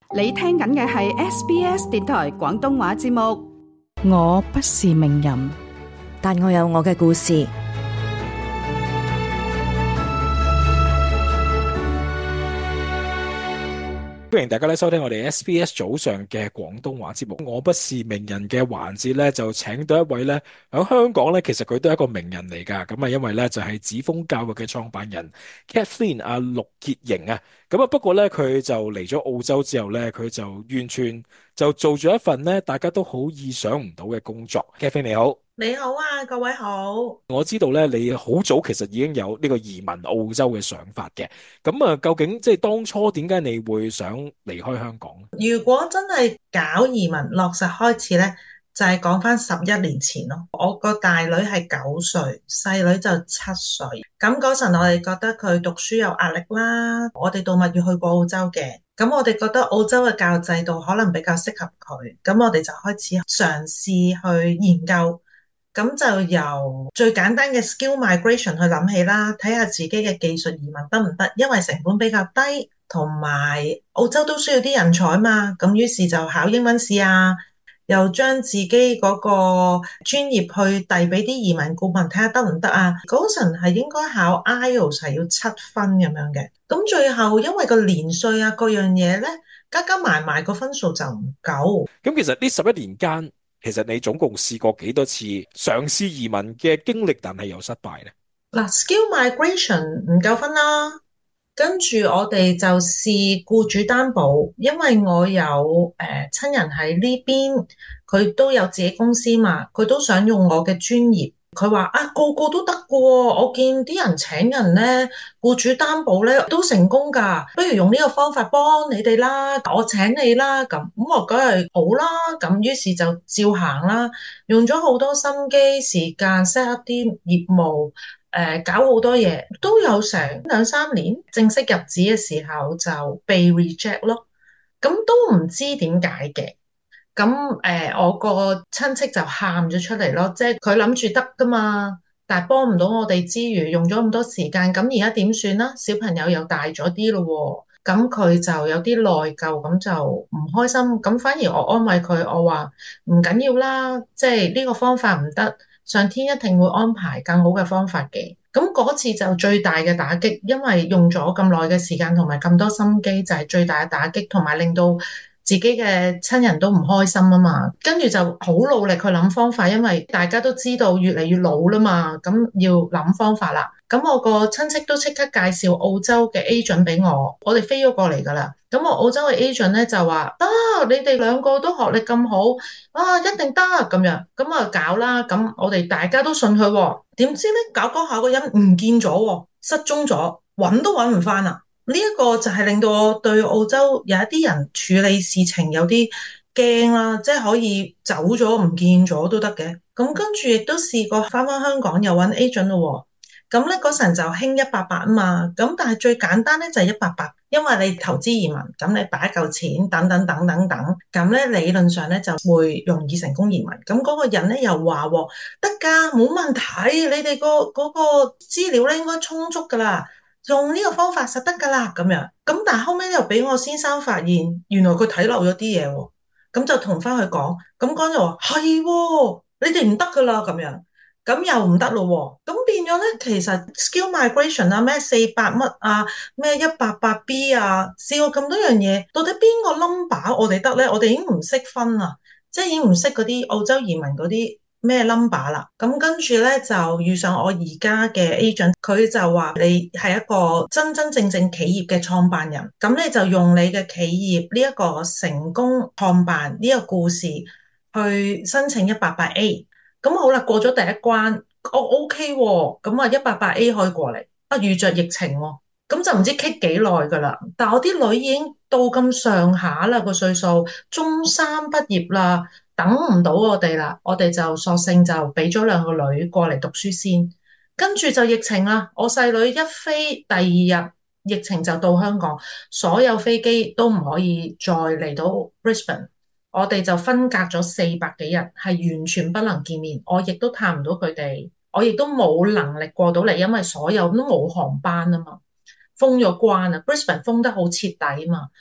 你聽緊嘅係 SBS 電台廣東話節目。 我不是名人， 但我有我嘅故事。 歡迎大家咧收聽我哋 SBS 早上嘅廣東話節目。我不是名人嘅環節咧，就請到一位咧喺香港咧，其實佢都係一個名人嚟噶。咁啊，因為咧就係紫豐教育嘅創辦人 Kathleen 阿陸潔瑩啊。咁啊，不過咧佢就嚟咗澳洲之後咧，佢就完全就做咗一份咧大家都好意想唔到嘅工作。Kathleen 你好。 你好啊，各位好。 我知道咧，你好早其實已經有呢個移民澳洲嘅想法嘅。咁啊，究竟即係當初點解你會想離開香港？ 如果真係搞移民落實開始呢，就係講翻11年前咯。我個大女係9歲，細女就7歲。咁嗰陣我哋覺得佢讀書有壓力啦，我哋度蜜月去過澳洲嘅。咁我哋覺得澳洲嘅教育制度可能比較適合佢，咁我哋就開始嘗試去研究。咁就由最簡單嘅 skill migration 去諗起啦，睇下自己嘅技術移民得唔得，因為成本比較低，同埋澳洲都需要啲人才嘛。咁於是就考英文試啊，又將自己嗰個專業去遞俾啲移民顧問睇下得唔得啊。嗰陣係應該考 IELTS 係要7分咁樣嘅。咁最後因為個年歲啊各樣嘢咧，加加埋埋個分數就唔夠。 咁其實呢11年間，其實你總共試過幾多次嘗試移民嘅經歷，但係又失敗呢？ 嗱，skill migration 唔夠分啦，跟住我哋就試僱主擔保，因為我有親人喺呢邊，佢都有自己公司嘛，佢都想用我嘅專業。佢話啊，個個都得㗎喎，我見啲人請人咧，僱主擔保咧都成功㗎，不如用呢個方法幫你哋啦，我請你啦，咁我梗係好啦，咁於是就照行啦，用咗好多心機時間 set up 啲業務，搞好多嘢，都有成2-3年，正式入紙嘅時候就被 reject 咯，咁都唔知點解嘅。咁我個親戚就喊咗出嚟咯，即係佢諗住得噶嘛，但係幫唔到我哋之餘，用咗咁多時間，咁而家點算啦？小朋友又大咗啲咯喎，咁佢就有啲內疚，咁就唔開心。咁反而我安慰佢，我話唔緊要啦，即係呢個方法唔得，上天一定會安排更好嘅方法嘅。咁嗰次就最大嘅打擊，因為用咗咁耐嘅時間同埋咁多心機，就係最大嘅打擊，同埋令到自己嘅親人都唔開心啊嘛，跟住就好努力去諗方法，因為大家都知道越嚟越老啦嘛，咁要諗方法啦。咁我個親戚都即刻介紹澳洲嘅 agent 俾我哋飛咗過嚟噶啦。咁我澳洲嘅 agent 咧就話得，你哋兩個都學歷咁好，啊一定得咁樣，咁啊搞啦。咁我哋大家都信佢喎，點知咧搞嗰下個人唔見咗喎，失蹤咗，揾都揾唔翻啦。呢一個就係令到我對澳洲有一啲人處理事情有啲驚啦，即係可以走咗唔見咗都得嘅。咁跟住亦都試過翻香港又揾 agent 咯喎。咁咧嗰陣就興188啊嘛。咁但係最簡單咧就係188，因為你投資移民，咁你擺一嚿錢等等等等等，咁咧理論上咧就會容易成功移民。咁嗰個人咧又話得㗎，冇問題，你哋嗰個資料咧應該充足㗎啦。用呢個方法實得㗎啦，咁樣。咁但係後尾又俾我先生發現，原來佢睇漏咗啲嘢喎。咁就同翻佢講，咁講就話係，你哋唔得㗎啦，咁樣。咁又唔得咯喎。咁變咗咧，其實 skill migration 啊，咩400乜啊，咩188B 啊，試過咁多樣嘢，到底邊個 number 我哋得咧？我哋已經唔識分啦，即係已經唔識嗰啲澳洲移民嗰啲咩 number 啦。咁跟住咧就遇上我而家嘅 agent，佢就話你係一個真真正正企業嘅創辦人，咁你就用你嘅企業呢一個成功創辦呢個故事去申請188A。咁好啦，過咗第一關，我 OK 喎，咁啊188A 可以過嚟。遇着疫情喎，咁就唔知棘幾耐噶啦。但我啲女已經到咁上下啦，個歲數，中三畢業啦，等唔到我哋啦，我哋就索性就俾咗2個女過嚟讀書先。跟住就疫情啦，我細女一飛第2日，疫情就到香港，所有飛機都唔可以再嚟到 Brisbane。我哋就分隔咗400幾日，係完全不能見面。我亦都探唔到佢哋，我亦都冇能力過到嚟，因為所有都冇航班啊嘛，封咗關啊。Brisbane 封得好徹底啊嘛。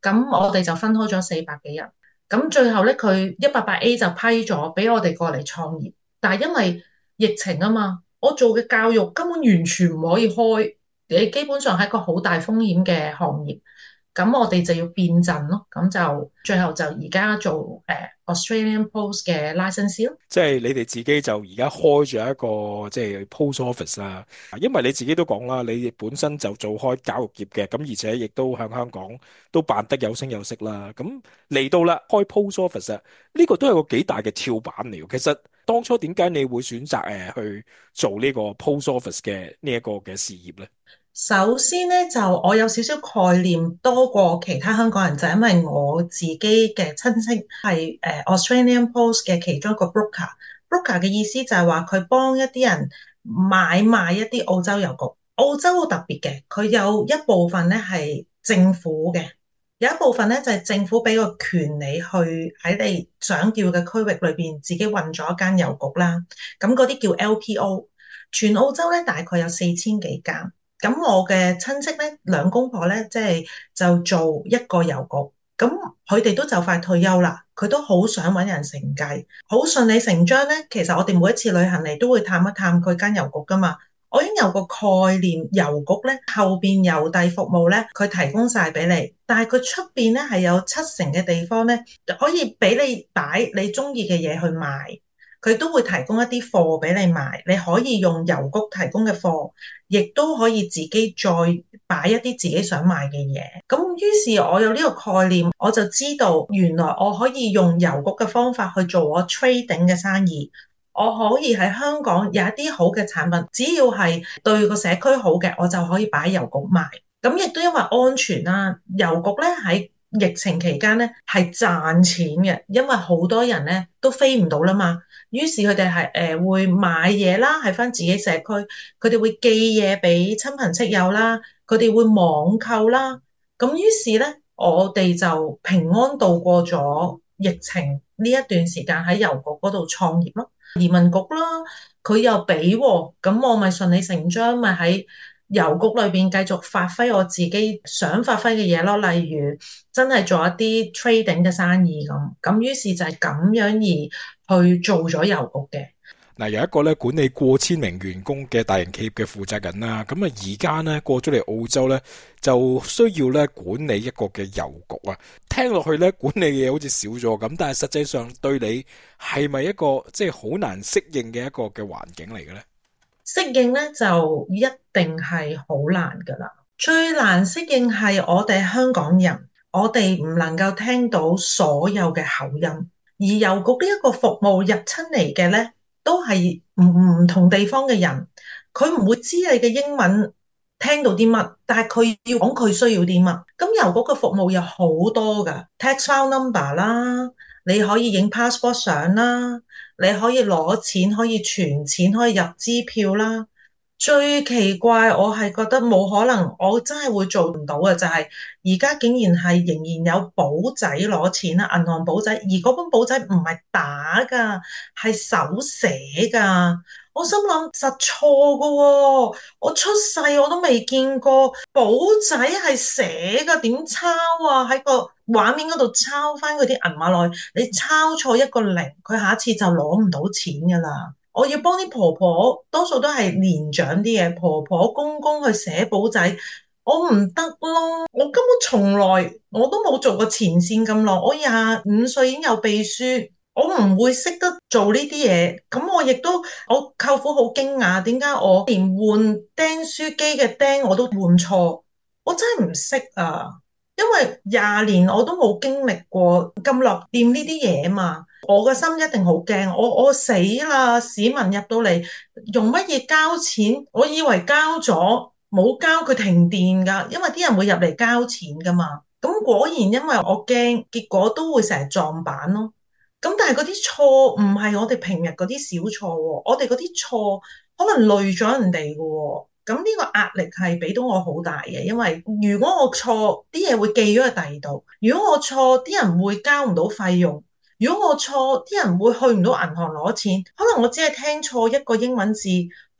咁我哋就分開咗400幾人。咁最後咧，佢188A 就批咗俾我哋過嚟創業，但係因為疫情啊嘛，我做嘅教育根本完全唔可以開，你基本上係一個好大風險嘅行業。咁我哋就要變陣咯，咁就最後就而家做Australian Post 嘅 licensee 咯。 即係你哋自己就而家開咗一個即係 post office 啦，因為你自己都講啦，你本身就做開教育業嘅，咁而且亦都喺香港都辦得有聲有色啦。咁嚟到啦，開 post office 啊，呢個都係個幾大嘅跳板嚟嘅。其實當初點解你會選擇去做呢個 post office 嘅呢一個嘅事業呢？ 首先咧，就我有少少概念多過其他香港人，就係因為我自己嘅親戚係Australian Post 嘅其中一個 broker。broker 嘅意思就係話佢幫一啲人買賣一啲澳洲郵局。澳洲好特別嘅，佢有一部分咧係政府嘅，有一部分咧就係政府俾個權利去喺你想要嘅區域裏邊自己運咗一間郵局啦。咁嗰啲叫 LPO。全澳洲咧大概有4000幾間。咁我嘅親戚咧，兩公婆咧，即係就做一個郵局。咁佢哋都就快退休啦，佢都好想揾人承繼，好順理成章咧。其實我哋每一次旅行嚟都會探一探佢間郵局噶嘛。我已經有個概念，郵局咧後邊郵遞服務咧，佢提供晒俾你，但係佢出邊咧係有70%嘅地方咧，可以俾你擺你中意嘅嘢去賣。佢都會提供一啲貨俾你賣，你可以用郵局提供嘅貨，亦都可以自己再擺一啲自己想賣嘅嘢。咁於是我有呢個概念，我就知道原來我可以用郵局嘅方法去做我 trading 嘅生意。我可以喺香港有一啲好嘅產品，只要係對個社區好嘅，我就可以擺喺郵局賣。咁亦都因為安全啦，郵局咧喺疫情期間咧係賺錢嘅，因為好多人咧都飛唔到啦嘛。於是佢哋係會買嘢啦，喺返自己社區，佢哋會寄嘢俾親朋戚友啦，佢哋會網購啦。咁於是咧，我哋就平安度過咗疫情呢一段時間喺郵局嗰度創業咯。移民局啦，佢又俾喎，咁我咪順理成章咪喺郵局裏邊繼續發揮我自己想發揮嘅嘢咯。例如真係做一啲 trading 嘅生意咁於是就係咁樣而去做咗郵局嘅。 嗱，有一個咧管理過千名員工嘅大型企業嘅負責人啦，咁啊而家咧過咗嚟澳洲咧，就需要咧管理一個嘅郵局啊。聽落去咧管理嘅嘢好似少咗咁，但係實際上對你係咪一個即係好難適應嘅一個嘅環境嚟嘅咧？ 適應咧就一定係好難噶啦，最難適應係我哋香港人，我哋唔能夠聽到所有嘅口音，而郵局呢一個服務入親嚟嘅咧，都係唔同地方嘅人，佢唔會知你嘅英文聽到啲乜，但係佢要講佢需要啲乜。咁郵局嘅服務有好多噶 ，tax file number 啦，你可以影 passport 相啦，你可以攞錢，可以存錢，可以入支票啦。最奇怪，我係覺得冇可能，我真係會做唔到嘅就係而家竟然係仍然有簿仔攞錢啦，銀行簿仔，而嗰本簿仔唔係打噶，係手寫噶。我心諗實錯噶喎，我出世我都未見過簿仔係寫噶，點抄啊？喺個畫面嗰度抄翻佢啲銀碼落去，你抄錯一個零，佢下一次就攞唔到錢噶啦。我要幫啲婆婆，多數都係年長啲嘅婆婆公公去寫簿仔，我唔得咯。我根本從來我都冇做過前線咁耐，我25歲已經有秘書，我唔會識得做呢啲嘢。咁我亦都，我舅父好驚訝，點解我連換釘書機嘅釘我都換錯？我真係唔識啊！因為20年我都冇經歷過咁落掂呢啲嘢嘛，我個心一定好驚，我死啦！市民入到嚟用乜嘢交錢？我以為交咗，冇交佢停電噶，因為啲人會入嚟交錢噶嘛。咁果然因為我驚，結果都會成日撞板咯。咁但係嗰啲錯唔係我哋平日嗰啲小錯喎，我哋嗰啲錯可能累咗人哋噶喎。咁呢個壓力係俾到我好大嘅，因為如果我錯，啲嘢會寄咗去第二度；如果我錯，啲人會交唔到費用；如果我錯，啲人會去唔到銀行攞錢。可能我只係聽錯一個英文字，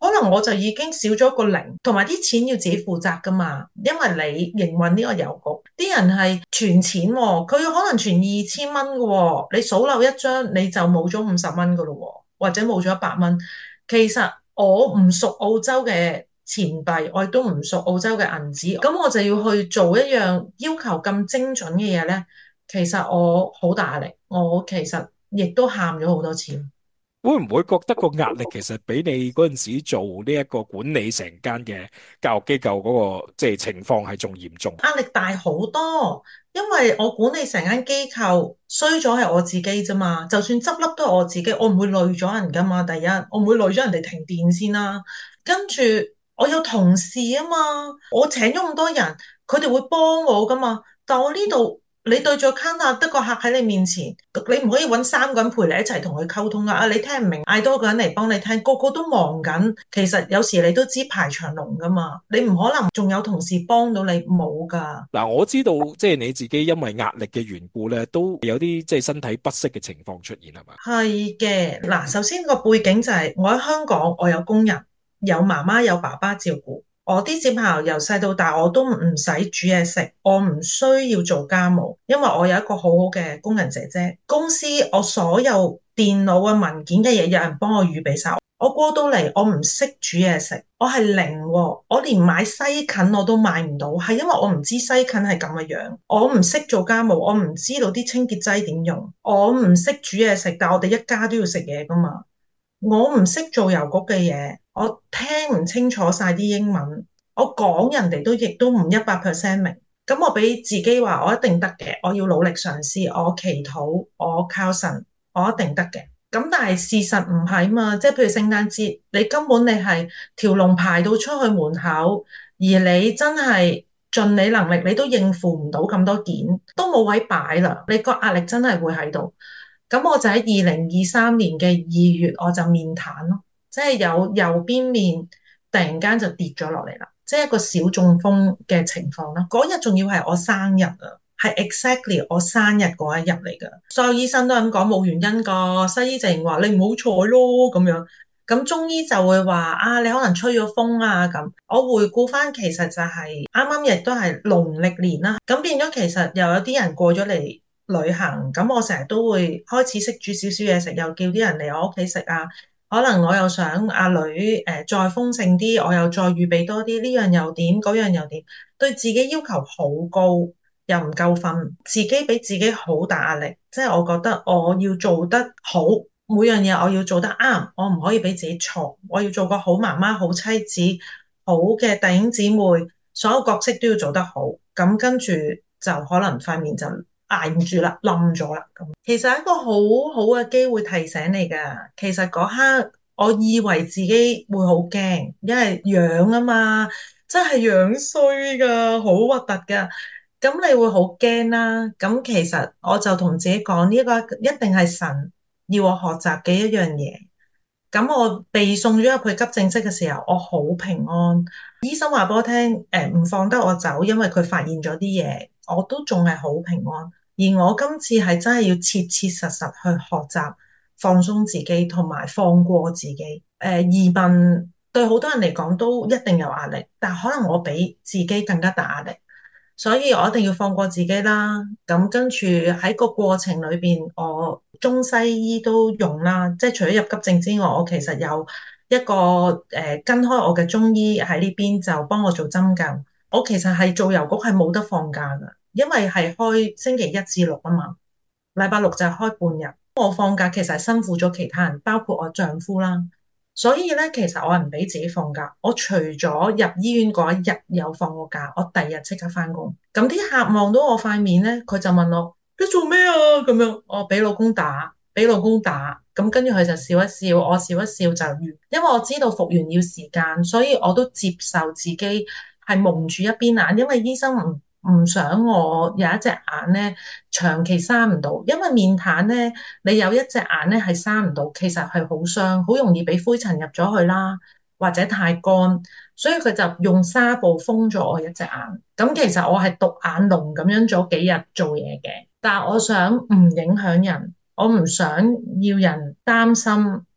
可能我就已經少咗個零，同埋啲錢要自己負責噶嘛，因為你營運呢個郵局，啲人係存錢喎，佢可能存2000蚊嘅喎，你數漏一張你就冇咗50蚊噶咯喎，或者冇咗100蚊。其實我唔熟澳洲嘅錢幣，我亦都唔熟澳洲嘅銀紙，咁我就要去做一樣要求咁精準嘅嘢呢。其實我好大壓力，我其實亦都喊咗好多次。 會唔會覺得個壓力其實比你嗰陣時做呢一個管理成間嘅教育機構嗰個即係情況係仲嚴重？ 壓力大好多，因為我管理成間機構衰咗係我自己啫嘛，就算執笠都係我自己，我唔會累咗人噶嘛。第一，我唔會累咗人哋停電先啦。跟住我有同事啊嘛，我請咗咁多人，佢哋會幫我噶嘛。但我呢度你對住個 counter 得個客喺你面前，你唔可以揾3個人陪你一齊同佢溝通啊！你聽唔明，嗌多個人嚟幫你聽，個個都忙緊。其實有時你都知排長龍噶嘛，你唔可能仲有同事幫到你，冇噶。 嗱，我知道即係你自己因為壓力嘅緣故咧，都有啲即係身體不適嘅情況出現係嘛？ 係嘅，嗱，首先個背景就係我喺香港，我有工人，有媽媽有爸爸照顧。我啲小朋友由細到大，我都唔使煮嘢食，我唔需要做家務，因為我有一個好好嘅工人姐姐。公司我所有電腦嘅文件嘅嘢，有人幫我預備晒。我過到嚟，我唔識煮嘢食，我係零喎，我連買西芹我都買唔到，係因為我唔知西芹係咁嘅樣，我唔識做家務，我唔知道啲清潔劑點用，我唔識煮嘢食，但我哋一家都要食嘢噶嘛。我唔識做郵局嘅嘢，我聽唔清楚晒啲英文，我講人哋都亦都唔100%明。咁我俾自己話我一定得嘅，我要努力嘗試，我祈禱，我靠神，我一定得嘅。咁但係事實唔係嘛，即係譬如聖誕節，你根本你係條龍排到出去門口，而你真係盡你能力，你都應付唔到咁多件，都冇位擺啦，你個壓力真係會喺度。咁我就喺2023年嘅2月，我就面癱咯，即係有右邊面突然間就跌咗落嚟啦，即係一個小中風嘅情況啦。嗰日仲要係我生日啊，係 exactly 我生日嗰一日嚟噶。所有醫生都係咁講冇原因噶，西醫淨話你唔好彩咯咁樣，咁中醫就會話啊你可能吹咗風啊咁。我回顧翻其實就係啱啱亦都係農曆年啦，咁變咗其實又有啲人過咗嚟旅行，咁我成日都會開始識煮少少嘢食，又叫啲人嚟我屋企食啊。可能我又想阿女再豐盛啲，我又再預備多啲，呢樣又點，嗰樣又點，對自己要求好高，又唔夠瞓，自己俾自己好大壓力。即係我覺得我要做得好，每樣嘢我要做得啱，我唔可以俾自己錯，我要做個好媽媽、好妻子、好嘅弟兄姊妹，所有角色都要做得好。咁跟住就可能塊面就捱唔住啦，冧咗啦咁。其實係一個好好嘅機會提醒你噶。其實嗰刻我以為自己會好驚，因為樣啊嘛，真係樣衰噶，好核突噶。咁你會好驚啦。咁其實我就同自己講，呢個一定係神要我學習嘅一樣嘢。咁我被送咗入去急症室嘅時候，我好平安。醫生話俾我聽，唔放得我走，因為佢發現咗啲嘢，我都仲係好平安。而我今次係真係要切切實實去學習放鬆自己，同埋放過自己。移民對好多人嚟講都一定有壓力，但可能我比自己更加大壓力。所以我一定要放過自己啦。咁跟住喺個過程裏邊，我中西醫都用啦。即係除咗入急症之外，我其實有一個跟開我嘅中醫喺呢邊就幫我做針灸。我其實係做郵局係冇得放假噶，因為係開星期一至六啊嘛，禮拜六就係開半日。我放假其實係辛苦咗其他人，包括我丈夫啦。所以咧，其實我係唔俾自己放假。我除咗入醫院嗰一日有放過假，我第二日即刻翻工。咁啲客望到我塊面咧，佢就問我：你做咩啊？咁樣我俾老公打，俾老公打。咁跟住佢就笑一笑，我笑一笑就完。因為我知道復原要時間，所以我都接受自己係蒙住一邊眼，因為醫生唔想我有一隻眼咧長期生唔到，因為面癱咧，你有一隻眼咧係生唔到，其實係好傷，好容易俾灰塵入咗去啦，或者太乾，所以佢就用紗布封咗我一隻眼。咁其實我係獨眼龍咁樣做幾日做嘢嘅，但係我想唔影響人，我唔想要人擔心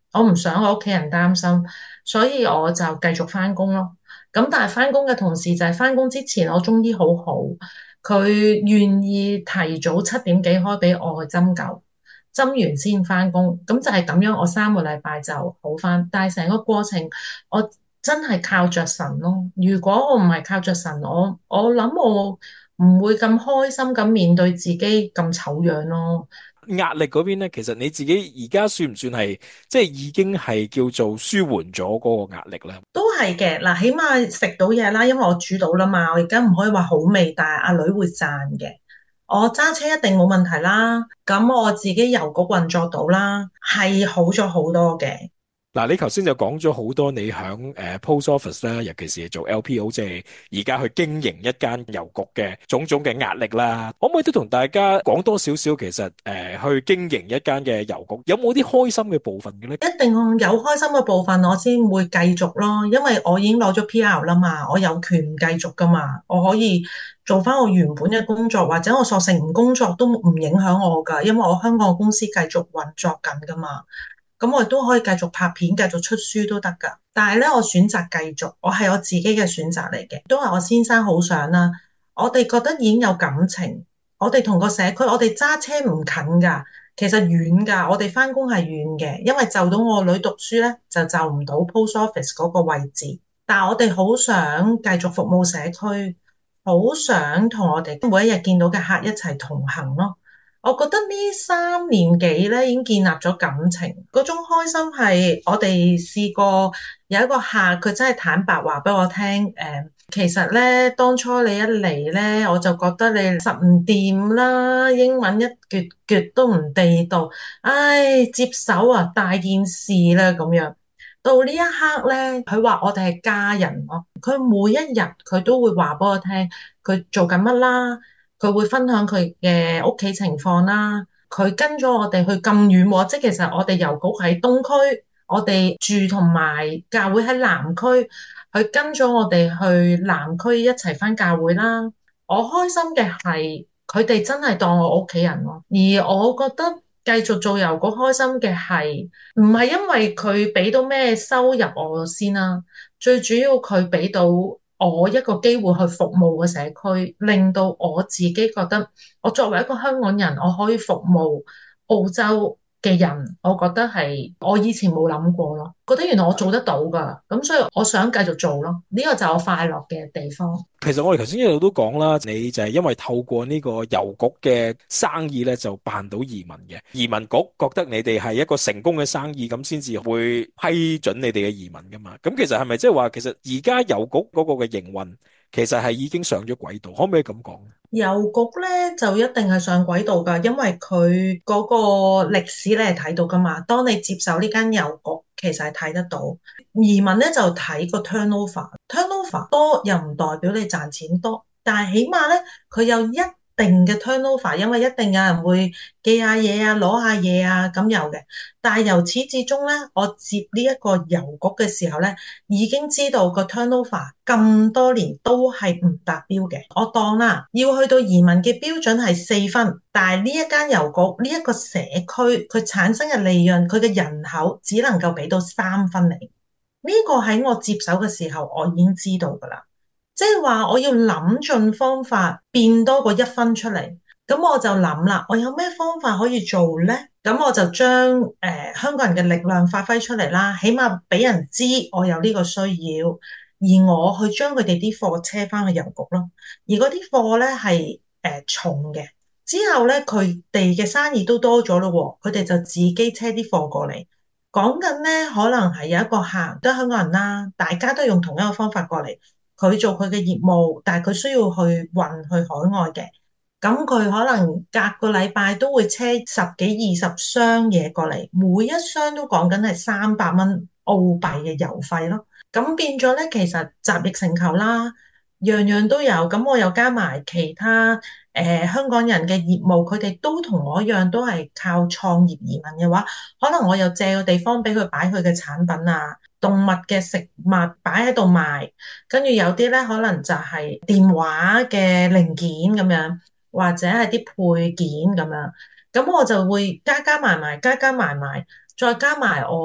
我唔想我屋企人擔心，所以我就繼續翻工咯。咁但係翻工嘅同時就係翻工之前，我中醫好好，佢願意提早7點幾開俾我去針灸，針完先翻工。咁就係咁樣，我3個禮拜就好翻。但係成個過程，我真係靠着神咯。如果我唔係靠着神，我諗我唔會咁開心咁面對自己咁醜樣咯。 壓力嗰邊咧，其實你自己而家算唔算係即係已經係叫做舒緩咗嗰個壓力咧？ 都係嘅，嗱，起碼食到嘢啦，因為我煮到啦嘛，我而家唔可以話好味，但係阿女會讚嘅。我揸車一定冇問題啦，咁我自己郵局運作到啦，係好咗好多嘅。 嗱，你頭先就講咗好多你響post office 啦，尤其是做 LPO，即係而家去經營一間郵局嘅種種嘅壓力啦。可唔可以都同大家講多少少？其實去經營一間嘅郵局，有冇啲開心嘅部分嘅咧？ 一定有開心嘅部分，我先會繼續咯，因為我已經攞咗 PR 啦嘛，我有權唔繼續噶嘛，我可以做翻我原本嘅工作，或者我索性唔工作都唔影響我噶，因為我香港公司繼續運作緊噶嘛。咁我亦都可以繼續拍片，繼續出書都得㗎。但係咧，我選擇繼續，我係我自己嘅選擇嚟嘅，都係我先生好想啦。我哋覺得已經有感情，我哋同個社區，我哋揸車唔近㗎，其實遠㗎。我哋返工係遠嘅，因為就到我女讀書咧，就唔到 post office 嗰個位置。但係我哋好想繼續服務社區，好想同我哋每一日見到嘅客一齊同行咯。我覺得呢3年幾咧已經建立咗感情，嗰種開心係我哋試過有一個客，佢真係坦白話俾我聽，其實咧當初你一嚟咧，我就覺得你實唔掂啦，英文一橛橛都唔地道，唉，接手啊大件事啦咁樣。到呢一刻咧，佢話我哋係家人咯，佢每一日佢都會話俾我聽，佢做緊乜啦。佢會分享佢嘅屋企情況啦，佢跟咗我哋去咁遠喎，即係其實我哋郵局喺東區，我哋住同埋教會喺南區，佢跟咗我哋去南區一齊返教會啦。我開心嘅係佢哋真係當我屋企人咯，而我覺得繼續做郵局開心嘅係唔係因為佢俾到咩收入我先啦，最主要佢俾到我一個機會去服務個社區，令到我自己覺得我作為一個香港人，我可以服務澳洲嘅人，我覺得係我以前冇諗過咯，覺得原來我做得到㗎，咁所以我想繼續做咯，呢個就係我快樂嘅地方。 其實我哋頭先一路都講啦，你就係因為透過呢個郵局嘅生意咧，就辦到移民嘅。移民局覺得你哋係一個成功嘅生意，咁先至會批准你哋嘅移民噶嘛。咁其實係咪即係話，其實而家郵局嗰個嘅營運，其實係已經上咗軌道，可唔可以咁講？ 郵局咧就一定係上軌道㗎，因為佢嗰個歷史你係睇到㗎嘛。當你接手呢間郵局，其實係睇得到。移民咧就睇個 turnover 多又唔代表你賺錢多，但係起碼咧佢有一定嘅 turnover，因為一定有人會寄下嘢啊、攞下嘢啊咁有嘅。但係由始至終咧，我接呢一個郵局嘅時候咧，已經知道個 turnover 咁多年都係唔達標嘅。我當啦，要去到移民嘅標準係4分，但係呢一間郵局呢一個社區佢產生嘅利潤，佢嘅人口只能夠俾到3分你。呢個喺我接手嘅時候，我已經知道㗎啦。即係話我要諗盡方法變多個1分出嚟，咁我就諗啦，我有咩方法可以做呢？咁我就將香港人嘅力量發揮出嚟啦，起碼俾人知我有呢個需要，而我去將佢哋啲貨車翻去郵局咯。而嗰啲貨咧係重嘅，之後咧佢哋嘅生意都多咗咯，佢哋就自己車啲貨過嚟。講緊咧，可能係有一個客都係香港人啦，大家都用同一個方法過嚟。佢做佢嘅業務，但係佢需要去運去海外嘅，咁佢可能隔個禮拜都會車10幾20箱嘢過嚟，每一箱都講緊係300蚊澳幣嘅郵費咯。咁變咗咧，其實集腋成裘啦，樣樣都有。咁我又加埋其他香港人嘅業務，佢哋都同我一樣，都係靠創業移民嘅話，可能我又借個地方俾佢擺佢嘅產品啊。動物嘅食物擺喺度賣，跟住有啲咧可能就係電話嘅零件咁樣，或者係啲配件咁樣，咁我就會加加埋埋，再加埋我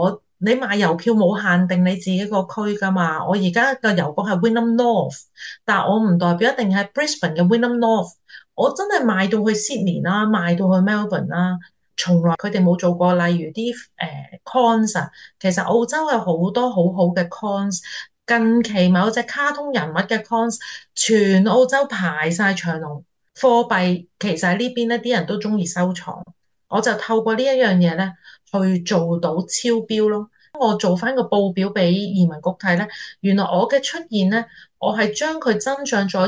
你賣郵票冇限定你自己個區噶嘛？我而家嘅郵局係 Wynnum North，但係我唔代表一定係 Brisbane 嘅 Wynnum North。我真係賣到去 Sydney 啦，賣到去 Melbourne 啦，從來佢哋冇做過。例如啲cons 啊，其實澳洲有好多好好嘅 cons。近期某隻卡通人物嘅 cons，全澳洲排晒長龍。貨幣其實喺呢邊咧，啲人都中意收藏。我就透過呢一樣嘢咧，去做到超標咯。我做翻個報表俾移民局睇咧，原來我嘅出現咧，我係將佢增長咗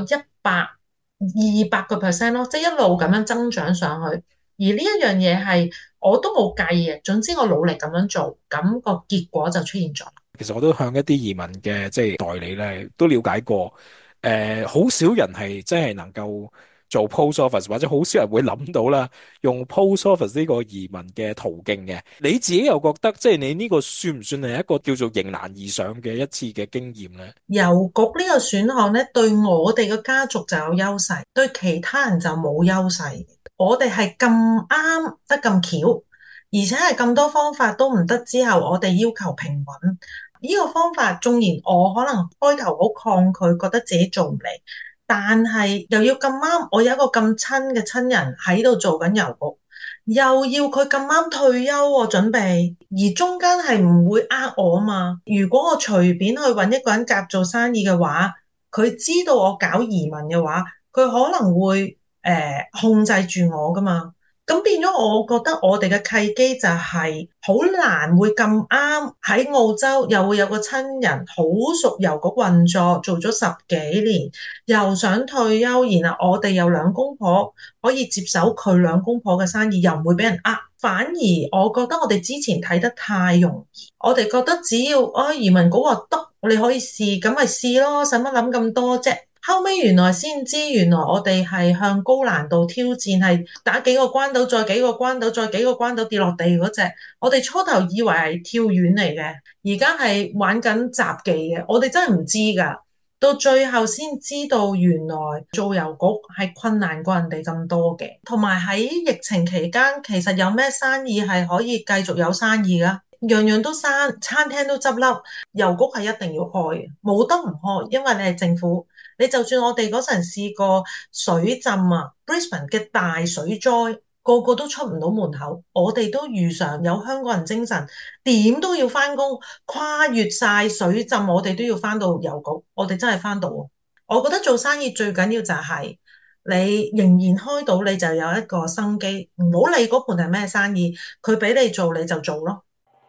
200%咯，即係一路咁樣增長上去。而呢一樣嘢係我都冇計嘅，總之我努力咁樣做，咁個結果就出現咗。 其實我都向一啲移民嘅即係代理咧都了解過，好少人係真係能夠做 post office， 或者好少人會諗到啦，用 post office 呢個移民嘅途徑嘅。你自己又覺得即係你呢個算唔算係一個叫做迎難而上嘅一次嘅經驗呢？ 郵局呢個選項咧，對我哋嘅家族就有優勢，對其他人就冇優勢。我哋係咁啱得咁巧，而且係咁多方法都唔得之後，我哋要求平穩。呢個方法縱然我可能開頭好抗拒，覺得自己做唔嚟，但係又要咁啱，我有一個咁親嘅親人喺度做緊郵局，又要佢咁啱退休喎，準備，而中間係唔會呃我嘛。如果我隨便去揾一個人夾做生意嘅話，佢知道我搞移民嘅話，佢可能會控制住我噶嘛。咁變咗，我覺得我哋嘅契機就係好難會咁啱喺澳洲，又會有個親人好熟郵局運作，做咗10幾年，又想退休，然後我哋有兩公婆可以接手佢兩公婆嘅生意，又唔會俾人呃。反而我覺得我哋之前睇得太容易，我哋覺得只要移民局話得，你可以試，咁咪試咯，使乜諗咁多啫？後尾原來先知，原來我哋係向高難度挑戰，係打幾個關斗，再幾個關斗，再幾個關斗跌落地嗰隻。我哋初頭以為係跳遠嚟嘅，而家係玩緊雜技嘅。我哋真係唔知㗎，到最後先知道原來做郵局係困難過人哋咁多嘅。同埋喺疫情期間，其實有咩生意係可以繼續有生意㗎？樣樣都閂，餐廳都執笠，郵局係一定要開嘅，冇得唔開，因為你係政府。你就算我哋嗰陣試過水浸啊 ，Brisbane 嘅大水災，個個都出唔到門口，我哋都遇上有香港人精神，點都要返工，跨越晒水浸，我哋都要返到郵局，我哋真係返到。我覺得做生意最緊要就係你仍然開到，你就有一個生機，唔好理嗰盤係咩生意，佢俾你做你就做咯。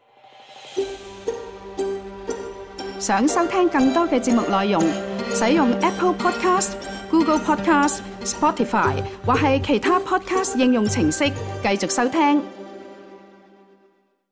想收聽更多嘅節目內容，使用 Apple Podcast、Google Podcast、Spotify 或係其他 Podcast 應用程式繼續收聽。